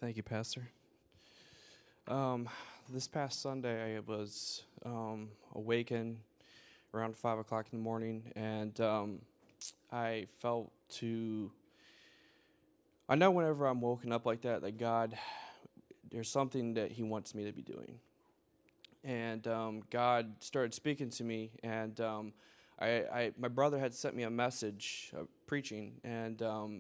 Thank you, Pastor. This past Sunday, I was awakened around 5 o'clock in the morning, and I felt I know whenever I'm woken up like that God, there's something that He wants me to be doing. And God started speaking to me, and my brother had sent me a message preaching, and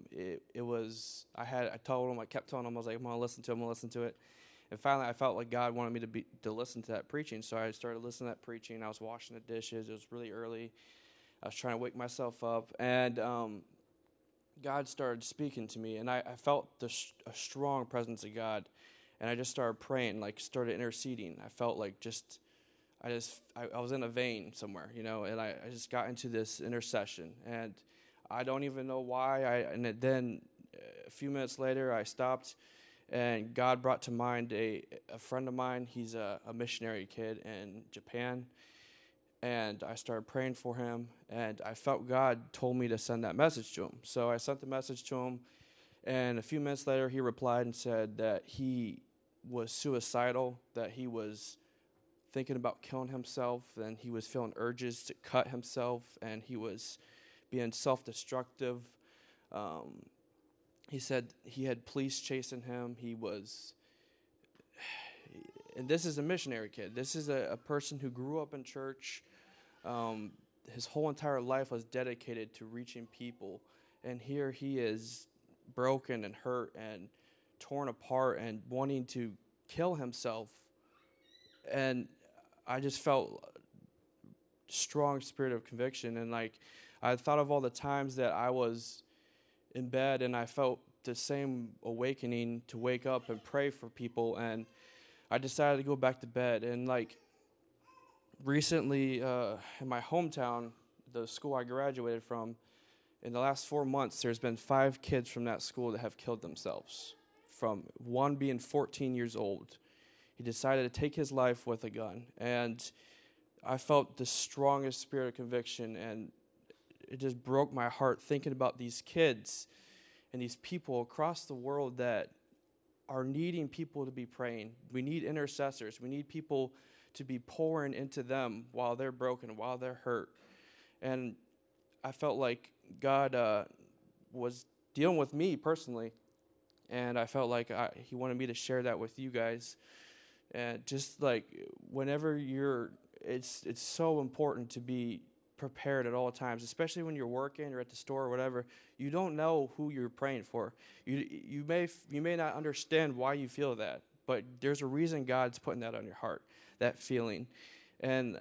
I told him, I kept telling him, I was like, I'm gonna listen to it. And finally, I felt like God wanted me to listen to that preaching, so I started listening to that preaching. I was washing the dishes. It was really early. I was trying to wake myself up, and God started speaking to me, and I felt a strong presence of God, and I just started praying, started interceding. I felt like I was in a vein somewhere, and I just got into this intercession, and I don't even know why. Then a few minutes later, I stopped, and God brought to mind a friend of mine. He's a missionary kid in Japan, and I started praying for him, and I felt God told me to send that message to him. So I sent the message to him, and a few minutes later, he replied and said that he was suicidal, that he was thinking about killing himself, and he was feeling urges to cut himself, and he was being self-destructive. He said he had police chasing him. And this is a missionary kid. This is a person who grew up in church. His whole entire life was dedicated to reaching people, and here he is broken and hurt and torn apart and wanting to kill himself. And I just felt strong spirit of conviction, and I thought of all the times that I was in bed and I felt the same awakening to wake up and pray for people, and I decided to go back to bed. And recently in my hometown, the school I graduated from, in the last 4 months, there's been 5 kids from that school that have killed themselves, from one being 14 years old. He decided to take his life with a gun, and I felt the strongest spirit of conviction, and it just broke my heart thinking about these kids and these people across the world that are needing people to be praying. We need intercessors. We need people to be pouring into them while they're broken, while they're hurt. And I felt like God was dealing with me personally, and I felt like He wanted me to share that with you guys. And just whenever it's so important to be prepared at all times, especially when you're working or at the store or whatever. You don't know who you're praying for. You may not understand why you feel that, but there's a reason God's putting that on your heart, that feeling. And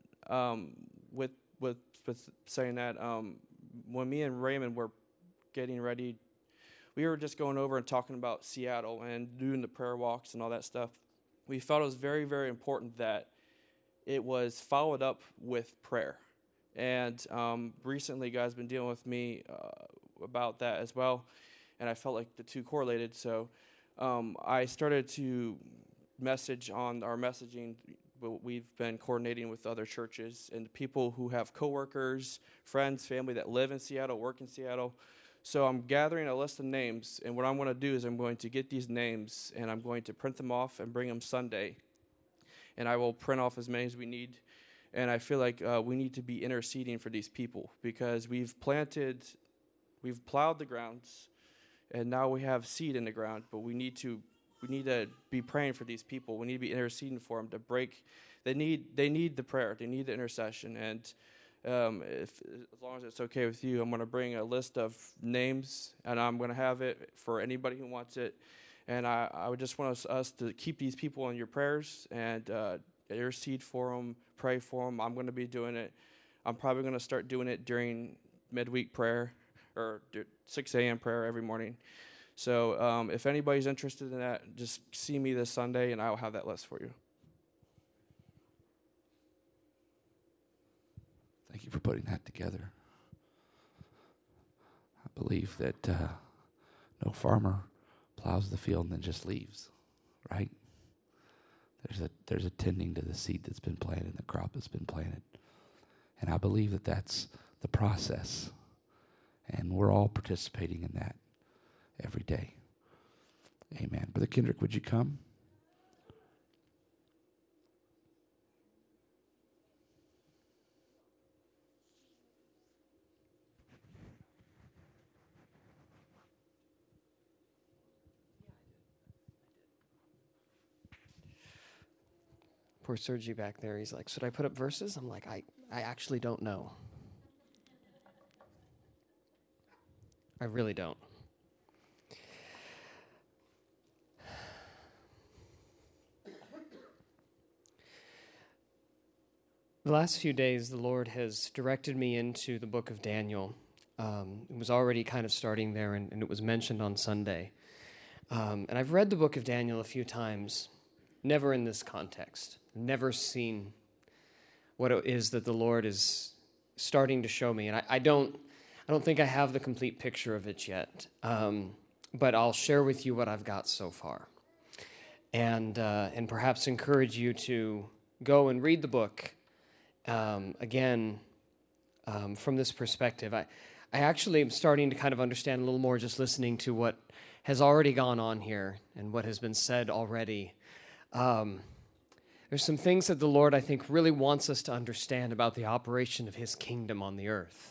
with saying that, when me and Raymond were getting ready, we were just going over and talking about Seattle and doing the prayer walks and all that stuff. We felt it was very, very important that it was followed up with prayer. And recently, God's been dealing with me about that as well, and I felt like the two correlated. So I started to message on our messaging. We've been coordinating with other churches and people who have coworkers, friends, family that live in Seattle, work in Seattle. So I'm gathering a list of names, and what I'm going to do is I'm going to get these names, and I'm going to print them off and bring them Sunday. And I will print off as many as we need. And I feel like we need to be interceding for these people, because we've plowed the grounds, and now we have seed in the ground. But we need to be praying for these people. We need to be interceding for them to break. They need the prayer. They need the intercession. And as long as it's okay with you, I'm going to bring a list of names, and I'm going to have it for anybody who wants it. And I would just want us to keep these people in your prayers and intercede for them, pray for them. I'm going to be doing it. I'm probably going to start doing it during midweek prayer or 6 a.m. prayer every morning. So if anybody's interested in that, just see me this Sunday, and I'll have that list for you. Thank you for putting that together. I believe that no farmer plows the field and then just leaves, right? There's a tending to the seed that's been planted, the crop that's been planted. And I believe that that's the process. And we're all participating in that every day. Amen. Brother Kendrick, would you come? Poor Sergi back there. He's like, should I put up verses? I'm like, I actually don't know. I really don't. The last few days, the Lord has directed me into the book of Daniel. It was already kind of starting there, and it was mentioned on Sunday. And I've read the book of Daniel a few times, never in this context, never seen what it is that the Lord is starting to show me. And I don't think I have the complete picture of it yet, but I'll share with you what I've got so far, and perhaps encourage you to go and read the book again from this perspective. I actually am starting to kind of understand a little more just listening to what has already gone on here and what has been said already. There's some things that the Lord, I think, really wants us to understand about the operation of his kingdom on the earth.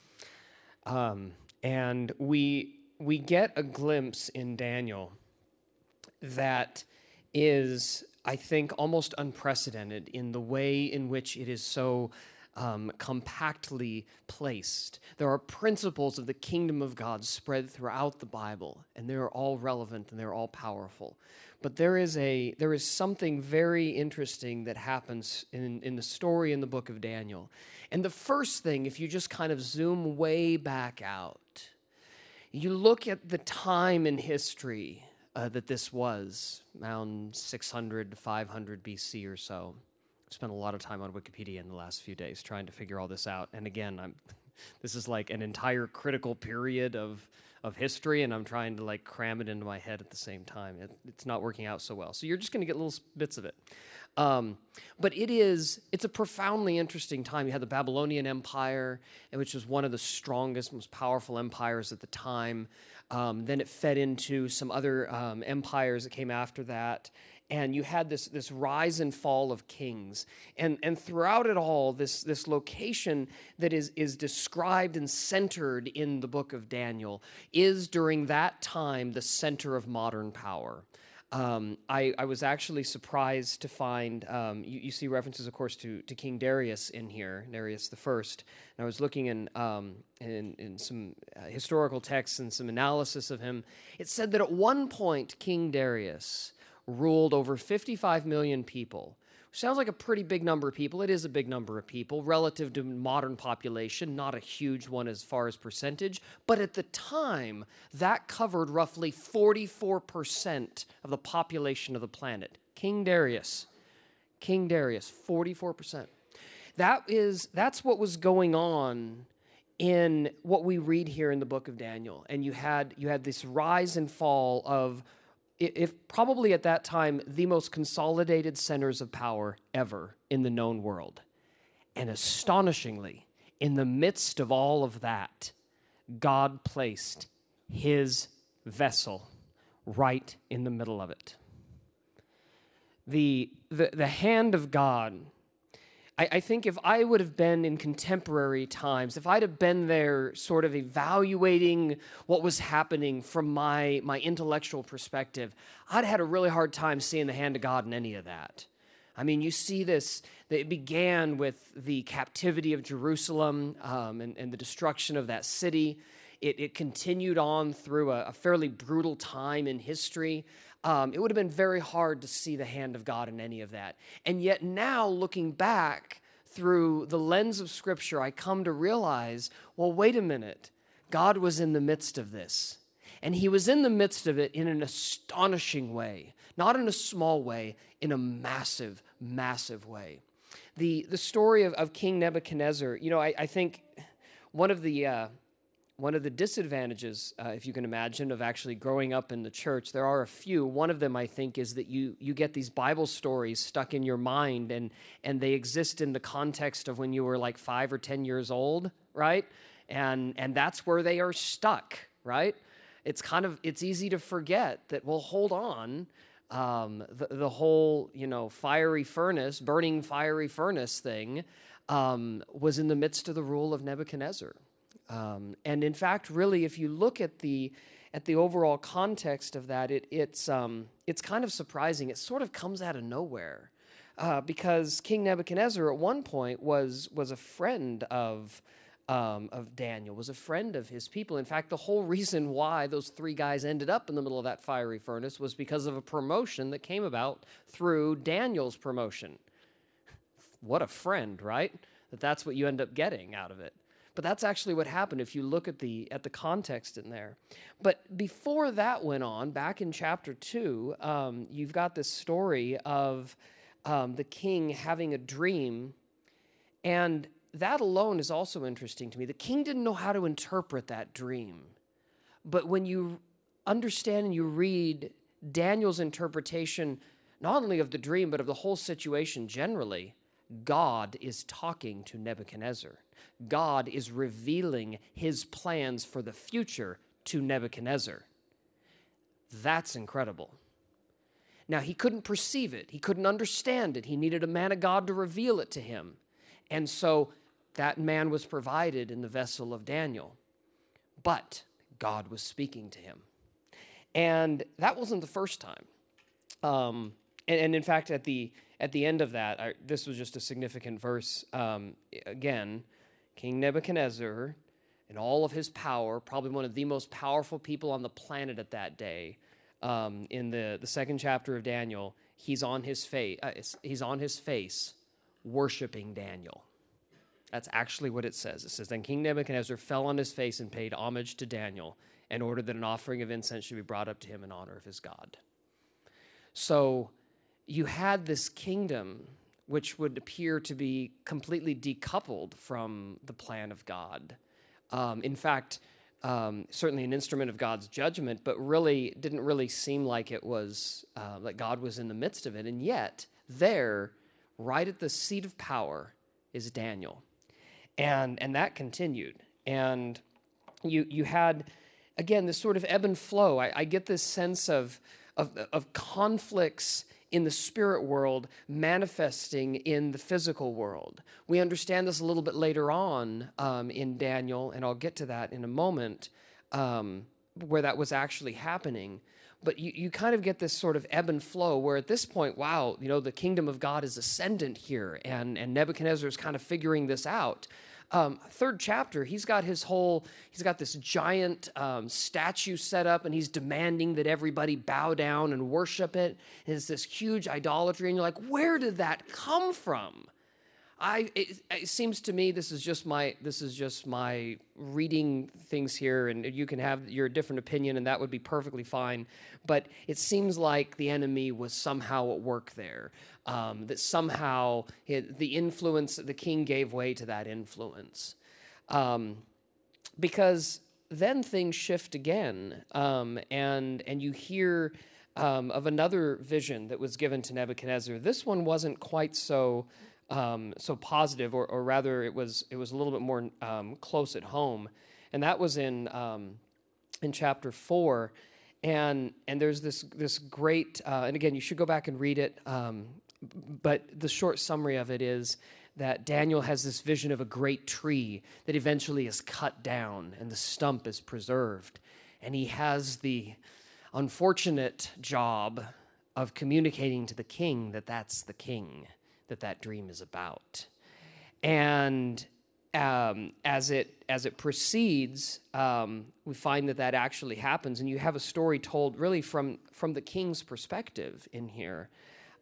And we get a glimpse in Daniel that is, I think, almost unprecedented in the way in which it is so compactly placed. There are principles of the kingdom of God spread throughout the Bible, and they're all relevant and they're all powerful. But there is something very interesting that happens in the story in the book of Daniel. And the first thing, if you just kind of zoom way back out, you look at the time in history that this was, around 600 to 500 BC or so. I've spent a lot of time on Wikipedia in the last few days trying to figure all this out. And again, this is like an entire critical period of history, and I'm trying to like cram it into my head at the same time. It's not working out so well. So you're just going to get little bits of it. But it's a profoundly interesting time. You had the Babylonian Empire, which was one of the strongest, most powerful empires at the time. Then it fed into some other empires that came after that. And you had this rise and fall of kings. And throughout it all, this location that is described and centered in the book of Daniel is, during that time, the center of modern power. I was actually surprised to find, you see references, of course, to King Darius in here, Darius the First. And I was looking in some historical texts and some analysis of him. It said that at one point, King Darius ruled over 55 million people, which sounds like a pretty big number of people. It is a big number of people relative to modern population, not a huge one as far as percentage, but at the time, that covered roughly 44% of the population of the planet. King Darius, 44%. That's what was going on in what we read here in the book of Daniel. And you had this rise and fall of, if probably at that time, the most consolidated centers of power ever in the known world. And astonishingly, in the midst of all of that, God placed his vessel right in the middle of it. The hand of God, I think if I would have been in contemporary times, if I'd have been there sort of evaluating what was happening from my intellectual perspective, I'd had a really hard time seeing the hand of God in any of that. I mean, you see this, it began with the captivity of Jerusalem and the destruction of that city. It continued on through a fairly brutal time in history. It would have been very hard to see the hand of God in any of that. And yet now, looking back through the lens of Scripture, I come to realize, well, wait a minute. God was in the midst of this. And he was in the midst of it in an astonishing way. Not in a small way, in a massive, massive way. The story of King Nebuchadnezzar, I think one of the disadvantages, if you can imagine, of actually growing up in the church, there are a few. One of them, I think, is that you get these Bible stories stuck in your mind, and they exist in the context of when you were like 5 or 10 years old, right? And that's where they are stuck, right? it's easy to forget that, well, hold on. The whole, burning fiery furnace thing was in the midst of the rule of Nebuchadnezzar. And in fact, really, if you look at the overall context of that, it's kind of surprising. It sort of comes out of nowhere, because King Nebuchadnezzar at one point was a friend of Daniel, was a friend of his people. In fact, the whole reason why those three guys ended up in the middle of that fiery furnace was because of a promotion that came about through Daniel's promotion. What a friend, right? That's what you end up getting out of it. But that's actually what happened if you look at the context in there. But before that went on, back in chapter 2, you've got this story of the king having a dream, and that alone is also interesting to me. The king didn't know how to interpret that dream. But when you understand and you read Daniel's interpretation, not only of the dream, but of the whole situation generally, God is talking to Nebuchadnezzar. God is revealing his plans for the future to Nebuchadnezzar. That's incredible. Now, he couldn't perceive it. He couldn't understand it. He needed a man of God to reveal it to him. And so that man was provided in the vessel of Daniel. But God was speaking to him. And that wasn't the first time. And in fact, at the end of that, this was just a significant verse. Again, King Nebuchadnezzar, in all of his power, probably one of the most powerful people on the planet at that day, in the second chapter of Daniel, he's on his face worshiping Daniel. That's actually what it says. It says, then King Nebuchadnezzar fell on his face and paid homage to Daniel and ordered that an offering of incense should be brought up to him in honor of his God. So you had this kingdom which would appear to be completely decoupled from the plan of God. In fact, certainly an instrument of God's judgment, but really didn't really seem like it was, like God was in the midst of it. And yet, there, right at the seat of power, is Daniel. And that continued. And you had, again, this sort of ebb and flow. I get this sense of conflicts in the spirit world manifesting in the physical world. We understand this a little bit later on in Daniel, and I'll get to that in a moment, where that was actually happening. But you kind of get this sort of ebb and flow where at this point, wow, the kingdom of God is ascendant here, and Nebuchadnezzar is kind of figuring this out. Third chapter, he's got this giant statue set up, and he's demanding that everybody bow down and worship it. And it's this huge idolatry, and you're like, where did that come from? It seems to me this is just my reading things here, and you can have your different opinion, and that would be perfectly fine. But it seems like the enemy was somehow at work there. That somehow the influence, the king gave way to that influence, because then things shift again, and you hear of another vision that was given to Nebuchadnezzar. This one wasn't quite so positive, or rather, it was a little bit more close at home, and that was in chapter 4, and there's this great, and again, you should go back and read it. But the short summary of it is that Daniel has this vision of a great tree that eventually is cut down and the stump is preserved, and he has the unfortunate job of communicating to the king that that's the king that dream is about. And as it proceeds, we find that actually happens, and you have a story told really from the king's perspective in here.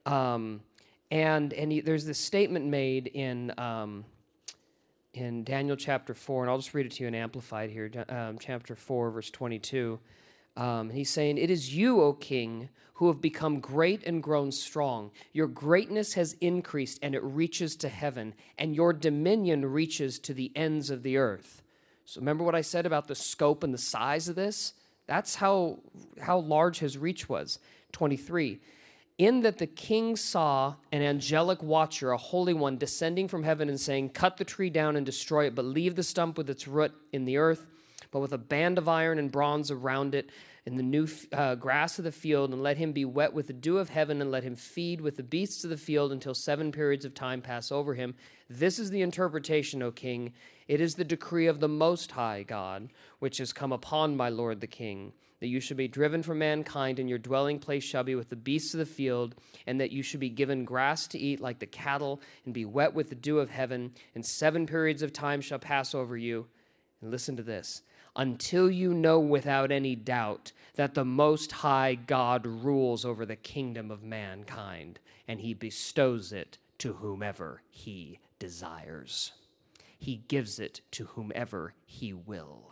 There's this statement made in Daniel chapter 4, and I'll just read it to you in Amplified here, chapter 4, verse 22. He's saying, "It is you, O king, who have become great and grown strong. Your greatness has increased, and it reaches to heaven, and your dominion reaches to the ends of the earth." So remember what I said about the scope and the size of this? That's how large his reach was. 23. "In that the king saw an angelic watcher, a holy one, descending from heaven and saying, 'Cut the tree down and destroy it, but leave the stump with its root in the earth. but with a band of iron and bronze around it, in the new grass of the field, and let him be wet with the dew of heaven, and let him feed with the beasts of the field until 7 periods of time pass over him. This is the interpretation, O king. It is the decree of the Most High God, which has come upon my lord the king, that you should be driven from mankind, and your dwelling place shall be with the beasts of the field, and that you should be given grass to eat like the cattle, and be wet with the dew of heaven, and 7 periods of time shall pass over you. And listen to this. Until you know without any doubt that the Most High God rules over the kingdom of mankind, and he bestows it to whomever he desires. He gives it to whomever he will.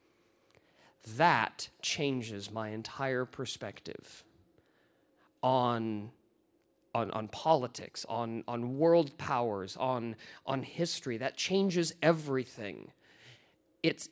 That changes my entire perspective on politics, on world powers, on history. That changes everything. It's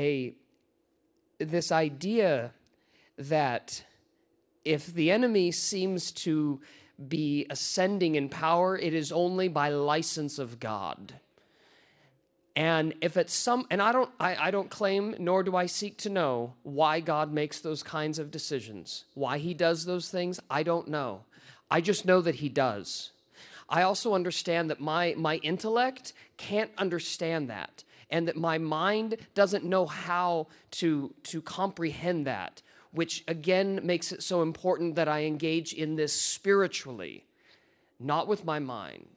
this idea that if the enemy seems to be ascending in power, it is only by license of God. And if it's I don't claim, nor do I seek to know why God makes those kinds of decisions. Why he does those things, I don't know. I just know that he does. I also understand that my intellect can't understand that, and that my mind doesn't know how to comprehend that, which again makes it so important that I engage in this spiritually, not with my mind.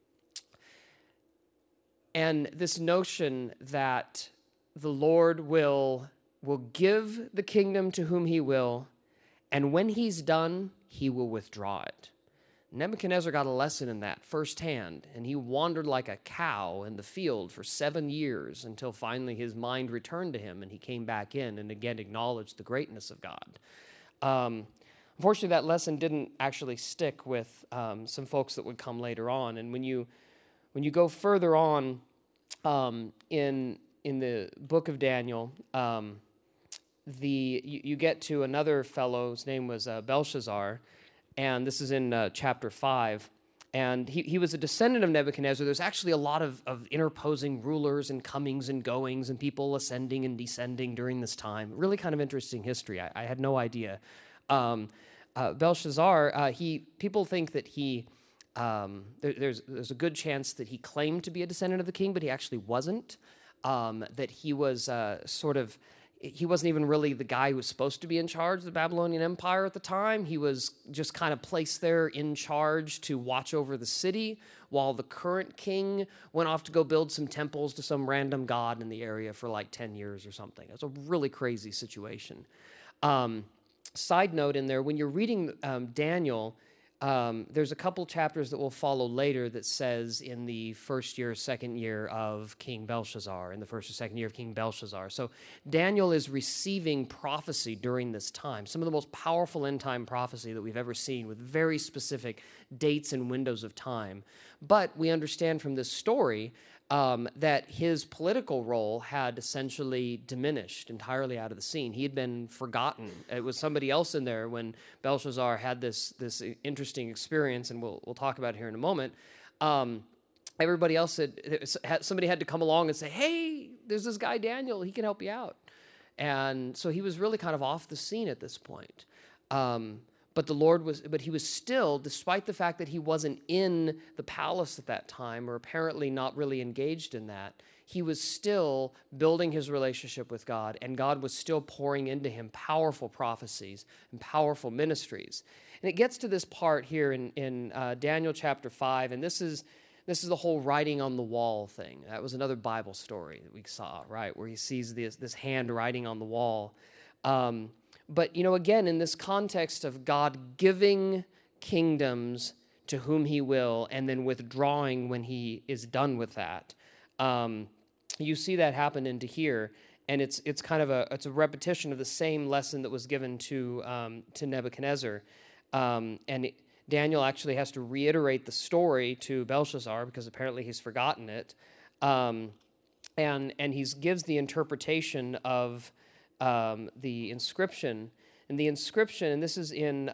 And this notion that the Lord will give the kingdom to whom he will, and when he's done, he will withdraw it. Nebuchadnezzar got a lesson in that firsthand, and he wandered like a cow in the field for 7 years until finally his mind returned to him, and he came back in and again acknowledged the greatness of God. Unfortunately, that lesson didn't actually stick with some folks that would come later on, and when you go further on in the book of Daniel, you get to another fellow. His name was Belshazzar, and this is in chapter 5. And he was a descendant of Nebuchadnezzar. There's actually a lot of interposing rulers and comings and goings and people ascending and descending during this time. Really kind of interesting history. I had no idea. Belshazzar, people think that there's a good chance that he claimed to be a descendant of the king, but he actually wasn't. That he was he wasn't even really the guy who was supposed to be in charge of the Babylonian Empire at the time. He was just kind of placed there in charge to watch over the city while the current king went off to go build some temples to some random god in the area for like 10 years or something. It was a really crazy situation. Side note in there, when you're reading Daniel, there's a couple chapters that will follow later that says in the first year, second year of King Belshazzar, in the first or second year of King Belshazzar. So Daniel is receiving prophecy during this time, some of the most powerful end-time prophecy that we've ever seen with very specific dates and windows of time. But we understand from this story that his political role had essentially diminished entirely out of the scene. He had been forgotten. It was somebody else in there when Belshazzar had this interesting experience, and we'll talk about it here in a moment. Everybody else somebody had to come along and say, hey, there's this guy Daniel, he can help you out. And so he was really kind of off the scene at this point. But he was still, despite the fact that he wasn't in the palace at that time, or apparently not really engaged in that, he was still building his relationship with God, and God was still pouring into him powerful prophecies and powerful ministries. And it gets to this part here in Daniel chapter 5, and this is the whole writing on the wall thing. That was another Bible story that we saw, right, where he sees this hand writing on the wall. But, again, in this context of God giving kingdoms to whom he will and then withdrawing when he is done with that, you see that happen into here. And it's kind of a repetition of the same lesson that was given to Nebuchadnezzar. And Daniel actually has to reiterate the story to Belshazzar because apparently he's forgotten it. And he gives the interpretation of the inscription. And the inscription, and this is in,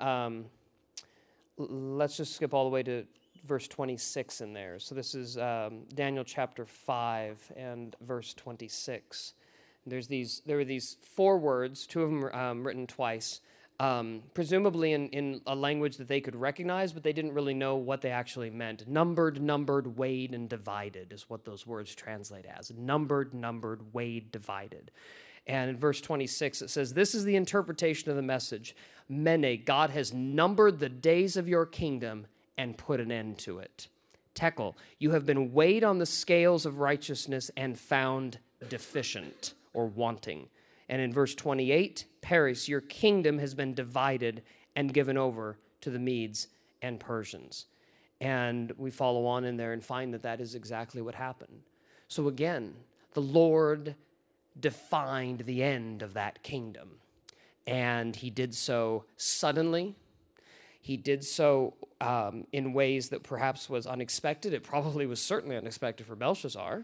let's just skip all the way to verse 26 in there. So this is Daniel chapter 5 and verse 26. There were these 4 words, 2 of them written twice, presumably in a language that they could recognize, but they didn't really know what they actually meant. Numbered, weighed, and divided is what those words translate as. Numbered, weighed, divided. And in verse 26, it says, "This is the interpretation of the message. Mene, God has numbered the days of your kingdom and put an end to it. Tekel, you have been weighed on the scales of righteousness and found deficient or wanting." And in verse 28, Paris, your kingdom has been divided and given over to the Medes and Persians. And we follow on in there and find that that is exactly what happened. So again, the Lord defined the end of that kingdom. And he did so suddenly. He did so in ways that perhaps was unexpected. It probably was certainly unexpected for Belshazzar.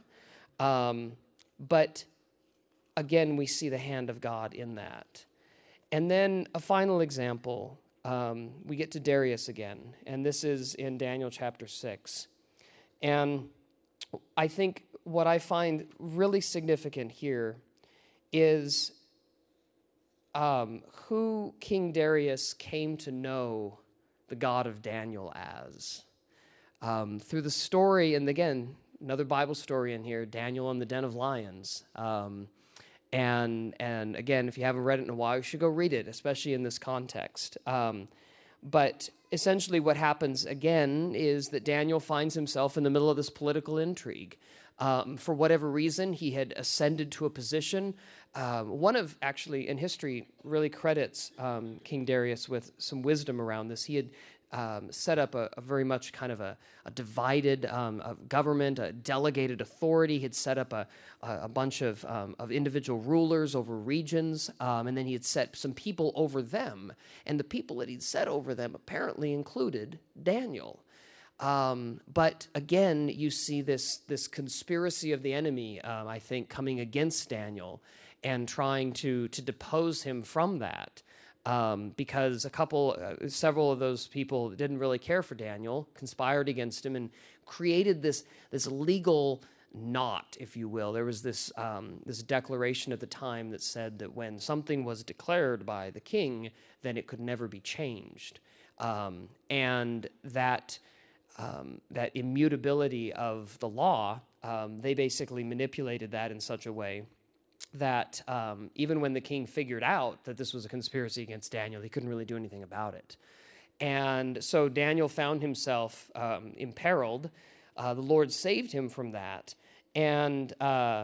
But again, we see the hand of God in that. And then a final example, we get to Darius again, and this is in Daniel chapter 6. And I think what I find really significant here is who King Darius came to know the God of Daniel as. Through the story, and again, another Bible story in here, Daniel in the den of lions. And again, if you haven't read it in a while, you should go read it, especially in this context. But essentially what happens again is that Daniel finds himself in the middle of this political intrigue. For whatever reason, he had ascended to a position. One of, actually, in history, really credits King Darius with some wisdom around this. He had set up a very much kind of a divided government, a delegated authority. He had set up a bunch of individual rulers over regions, and then he had set some people over them. And the people that he'd set over them apparently included Daniel. But again, you see this conspiracy of the enemy, I think, coming against Daniel and trying to depose him from that. Because several of those people didn't really care for Daniel, conspired against him, and created this legal knot, if you will. There was this declaration at the time that said that when something was declared by the king, then it could never be changed, and that immutability of the law, they basically manipulated that in such a way that even when the king figured out that this was a conspiracy against Daniel, he couldn't really do anything about it. And so Daniel found himself imperiled. The Lord saved him from that. And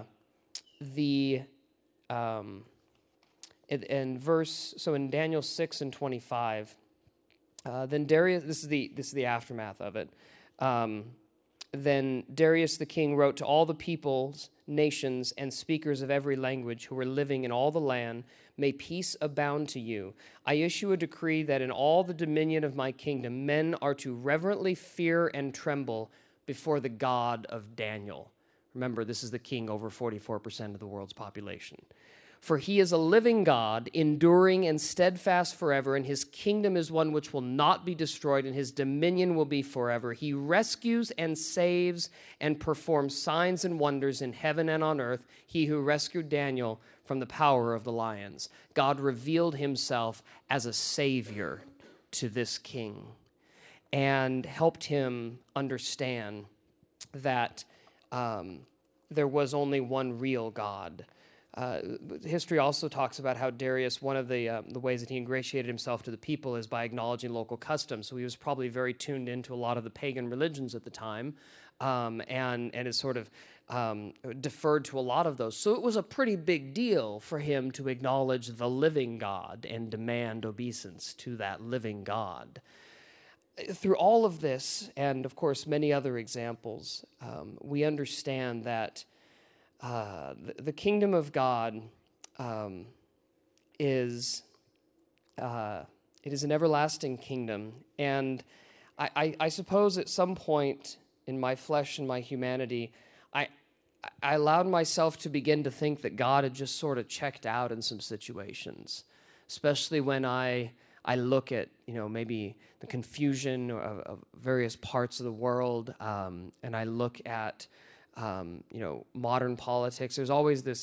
in Daniel 6 and 25, then Darius, this is the aftermath of it. Then Darius the king wrote to all the peoples, nations, and speakers of every language who were living in all the land, "May peace abound to you. I issue a decree that in all the dominion of my kingdom, men are to reverently fear and tremble before the God of Daniel." Remember, this is the king over 44% of the world's population. "For he is a living God, enduring and steadfast forever, and his kingdom is one which will not be destroyed, and his dominion will be forever. He rescues and saves and performs signs and wonders in heaven and on earth, he who rescued Daniel from the power of the lions." God revealed himself as a savior to this king and helped him understand that there was only one real God. History also talks about how Darius, one of the ways that he ingratiated himself to the people is by acknowledging local customs. So he was probably very tuned into a lot of the pagan religions at the time, and is sort of deferred to a lot of those. So it was a pretty big deal for him to acknowledge the living God and demand obeisance to that living God. Through all of this, and of course many other examples, we understand that the kingdom of God is an everlasting kingdom, and I suppose at some point in my flesh and my humanity, I allowed myself to begin to think that God had just sort of checked out in some situations, especially when I look at maybe the confusion of various parts of the world, and I look at modern politics. There's always this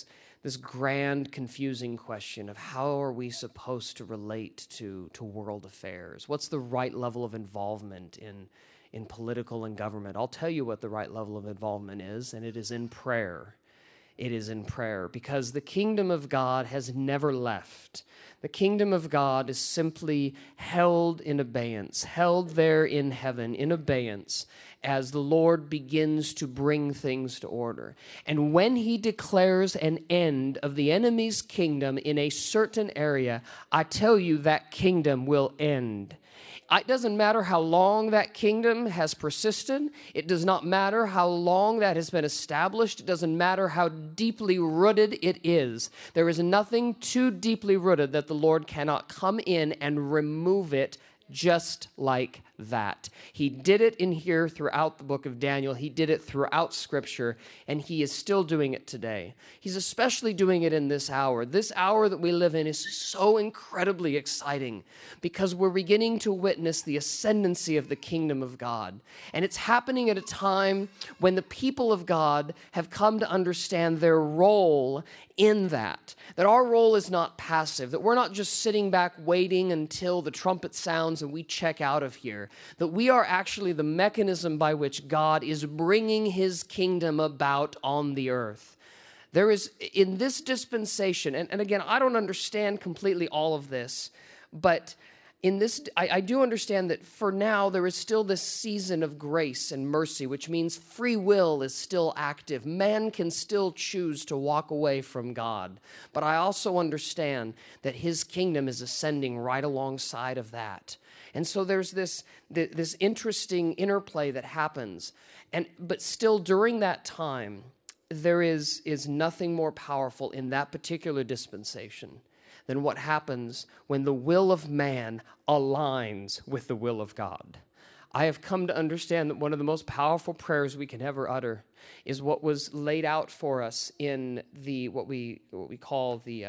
this grand, confusing question of how are we supposed to relate to world affairs? What's the right level of involvement in political and government? I'll tell you what the right level of involvement is, and it is in prayer. It is in prayer, because the kingdom of God has never left. The kingdom of God is simply held in abeyance, held there in heaven in abeyance as the Lord begins to bring things to order. And when he declares an end of the enemy's kingdom in a certain area, I tell you that kingdom will end. It doesn't matter how long that kingdom has persisted. It does not matter how long that has been established. It doesn't matter how deeply rooted it is. There is nothing too deeply rooted that the Lord cannot come in and remove it just like that. He did it in here throughout the book of Daniel. He did it throughout Scripture, and he is still doing it today. He's especially doing it in this hour. This hour that we live in is so incredibly exciting because we're beginning to witness the ascendancy of the kingdom of God. And it's happening at a time when the people of God have come to understand their role in that our role is not passive, that we're not just sitting back waiting until the trumpet sounds and we check out of here, that we are actually the mechanism by which God is bringing his kingdom about on the earth. There is, in this dispensation, and again, I don't understand completely all of this, but in this, I do understand that for now there is still this season of grace and mercy, which means free will is still active. Man can still choose to walk away from God. But I also understand that his kingdom is ascending right alongside of that. And so there's this interesting interplay that happens. But still during that time, there is nothing more powerful in that particular dispensation than what happens when the will of man aligns with the will of God. I have come to understand that one of the most powerful prayers we can ever utter is what was laid out for us in what we call the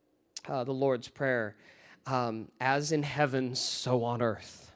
Lord's Prayer, as in heaven, so on earth.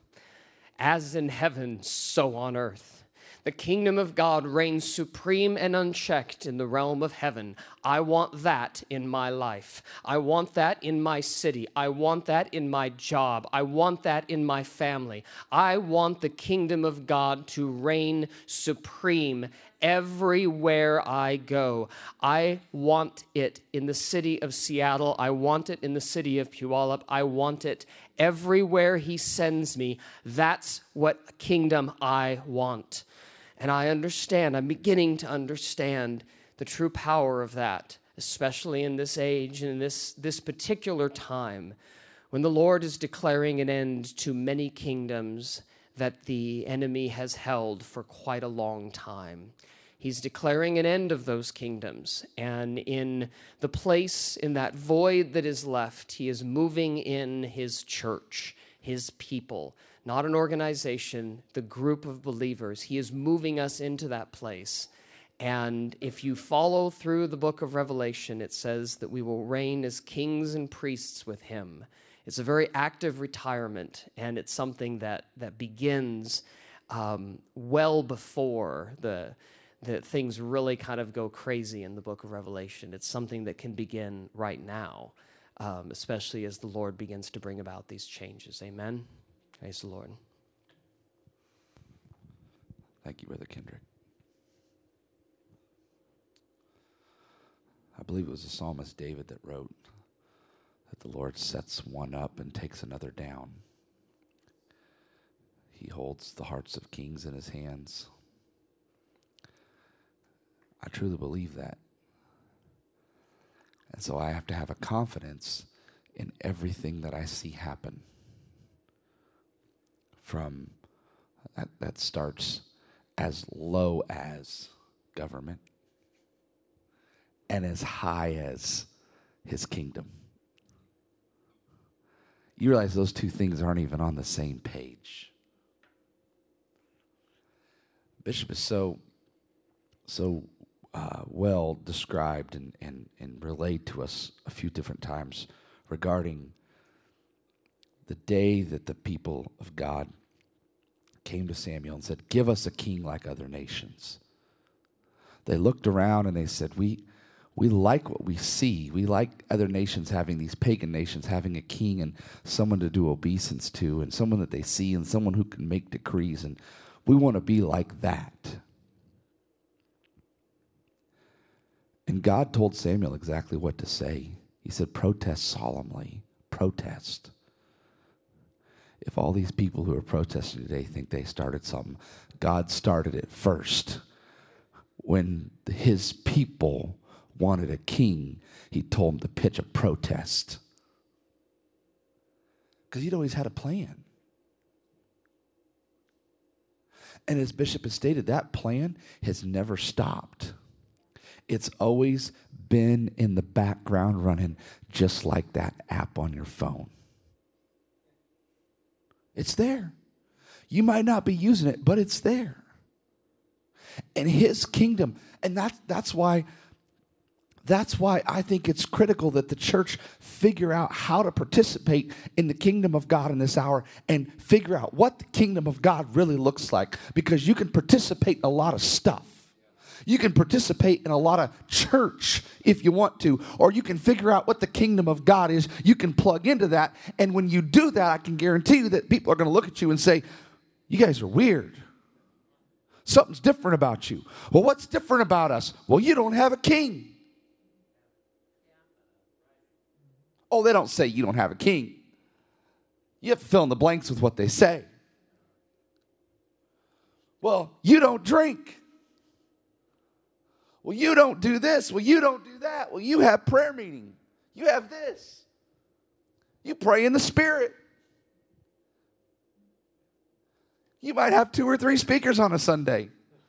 As in heaven, so on earth. The kingdom of God reigns supreme and unchecked in the realm of heaven. I want that in my life. I want that in my city. I want that in my job. I want that in my family. I want the kingdom of God to reign supreme everywhere I go. I want it in the city of Seattle. I want it in the city of Puyallup. I want it everywhere he sends me. That's what kingdom I want. And I understand, I'm beginning to understand the true power of that, especially in this age and in this particular time when the Lord is declaring an end to many kingdoms that the enemy has held for quite a long time. He's declaring an end of those kingdoms. And in the place, in that void that is left, he is moving in his church, his people. Not an organization, the group of believers. He is moving us into that place. And if you follow through the book of Revelation, it says that we will reign as kings and priests with him. It's a very active retirement, and it's something that begins well before the things really kind of go crazy in the book of Revelation. It's something that can begin right now, especially as the Lord begins to bring about these changes. Amen. Praise the Lord. Thank you, Brother Kendrick. I believe it was the psalmist David that wrote that the Lord sets one up and takes another down. He holds the hearts of kings in his hands. I truly believe that. And so I have to have a confidence in everything that I see happen. From that starts as low as government and as high as his kingdom. You realize those two things aren't even on the same page. Bishop is so well described and relayed to us a few different times regarding the day that the people of God came to Samuel and said, "Give us a king like other nations." They looked around and they said, we We like what we see. We like other nations having, these pagan nations having a king and someone to do obeisance to and someone that they see and someone who can make decrees. And we want to be like that. And God told Samuel exactly what to say. He said, protest solemnly. Protest. If all these people who are protesting today think they started something, God started it first. When his people wanted a king, he told them to pitch a protest. Because he'd always had a plan. And as Bishop has stated, that plan has never stopped. It's always been in the background running, just like that app on your phone. It's there. You might not be using it, but it's there. And his kingdom, and that's why I think it's critical that the church figure out how to participate in the kingdom of God in this hour and figure out what the kingdom of God really looks like. Because you can participate in a lot of stuff. You can participate in a lot of church if you want to, or you can figure out what the kingdom of God is. You can plug into that, and when you do that, I can guarantee you that people are going to look at you and say, you guys are weird. Something's different about you. Well, what's different about us? Well, you don't have a king. Oh, they don't say you don't have a king. You have to fill in the blanks with what they say. Well, you don't drink. Well, you don't do this. Well, you don't do that. Well, you have prayer meeting. You have this. You pray in the Spirit. You might have 2 or 3 speakers on a Sunday.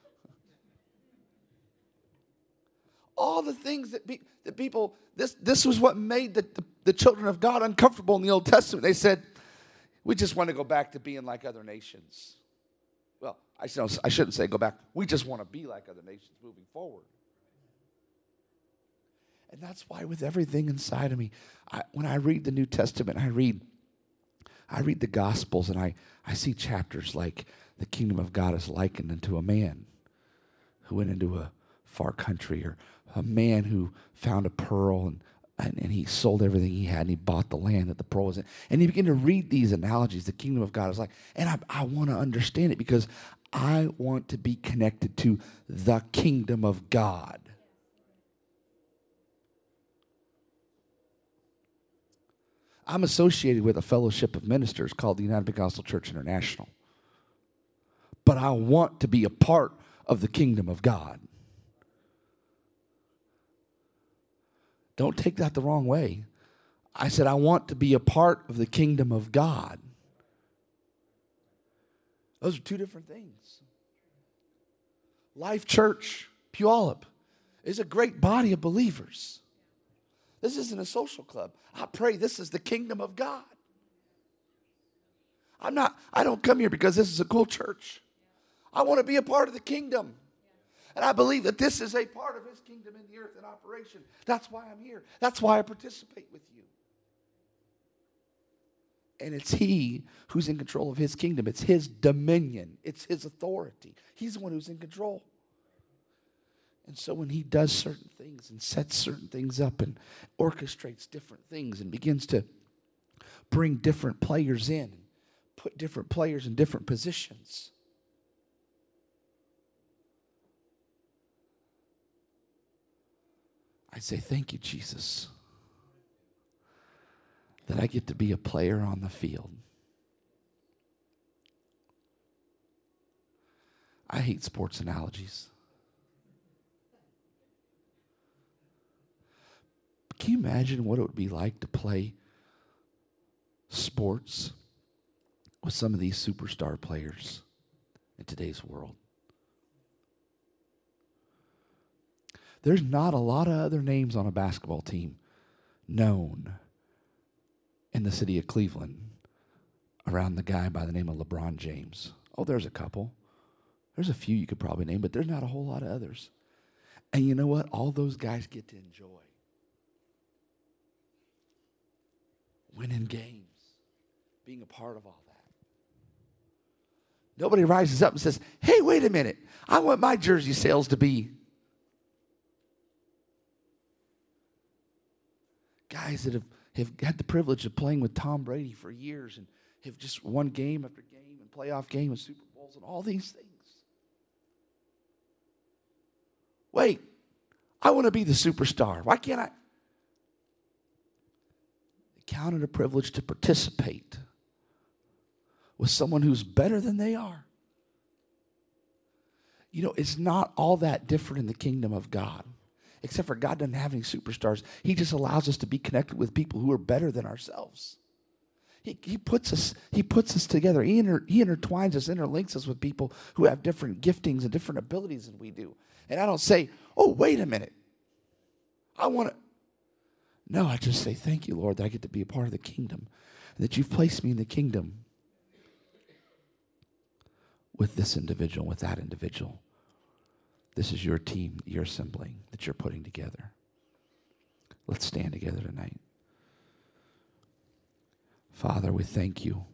All the things that people, this was what made the children of God uncomfortable in the Old Testament. They said, we just want to go back to being like other nations. Well, I shouldn't say go back. We just want to be like other nations moving forward. And that's why with everything inside of me, when I read the New Testament, I read the Gospels, and I see chapters like the kingdom of God is likened unto a man who went into a far country, or a man who found a pearl and he sold everything he had and he bought the land that the pearl was in. And you begin to read these analogies, the kingdom of God is like, and I want to understand it because I want to be connected to the kingdom of God. I'm associated with a fellowship of ministers called the United Pentecostal Church International. But I want to be a part of the kingdom of God. Don't take that the wrong way. I said I want to be a part of the kingdom of God. Those are 2 different things. Life Church, Puyallup, is a great body of believers. This isn't a social club. I pray this is the kingdom of God. I don't come here because this is a cool church. I want to be a part of the kingdom. And I believe that this is a part of his kingdom in the earth in operation. That's why I'm here. That's why I participate with you. And it's he who's in control of his kingdom. It's his dominion. It's his authority. He's the one who's in control. And so when he does certain things and sets certain things up and orchestrates different things and begins to bring different players in and put different players in different positions, I say, thank you, Jesus, that I get to be a player on the field. I hate sports analogies. Can you imagine what it would be like to play sports with some of these superstar players in today's world? There's not a lot of other names on a basketball team known in the city of Cleveland around the guy by the name of LeBron James. Oh, there's a couple. There's a few you could probably name, but there's not a whole lot of others. And you know what? All those guys get to enjoy winning games, being a part of all that. Nobody rises up and says, hey, wait a minute. I want my jersey sales to be. guys that have had the privilege of playing with Tom Brady for years and have just won game after game and playoff game and Super Bowls and all these things. Wait, I want to be the superstar. Why can't I? Count it a privilege to participate with someone who's better than they are. You know, it's not all that different in the kingdom of God. Except for God doesn't have any superstars. He just allows us to be connected with people who are better than ourselves. He puts us together. He intertwines us, interlinks us with people who have different giftings and different abilities than we do. And I don't say, oh, wait a minute. I want to. No, I just say, thank you, Lord, that I get to be a part of the kingdom. And that you've placed me in the kingdom with this individual, with that individual. This is your team that you're assembling, that you're putting together. Let's stand together tonight. Father, we thank you